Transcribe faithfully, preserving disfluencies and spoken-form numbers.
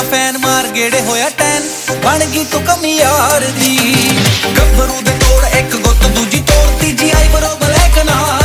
ਤੇਰਾ ਫੈਨ ਮਾਰ ਗੇੜੇ ਹੋਇਆ ਟੈਨ ਬਣ ਗਈ ਤੂੰ ਕਮੀ ਯਾਰ ਦੀ ਗੱਭਰੂ ਦੇ ਤੋੜ ਇੱਕ ਗੁੱਤ ਦੂਜੀ ਤੋੜ ਤੀਜੀ ਆਈ ਬਰੋ ਬਲੈਕ ਨਾਲ